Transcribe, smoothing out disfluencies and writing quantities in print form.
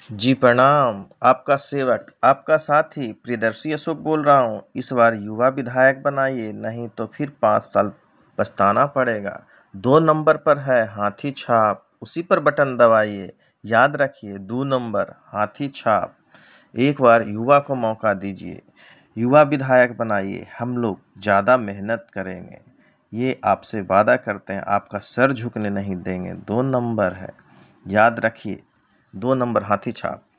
जी प्रणाम। आपका सेवक, आपका साथी प्रियदर्शी अशोक बोल रहा हूँ। इस बार युवा विधायक बनाइए, नहीं तो फिर 5 साल पछताना पड़ेगा। 2 नंबर पर है हाथी छाप, उसी पर बटन दबाइए। याद रखिए, 2 नंबर हाथी छाप। एक बार युवा को मौका दीजिए, युवा विधायक बनाइए। हम लोग ज़्यादा मेहनत करेंगे, ये आपसे वादा करते हैं। आपका सर झुकने नहीं देंगे। 2 नंबर है, याद रखिए। 2 नंबर हाथी छाप।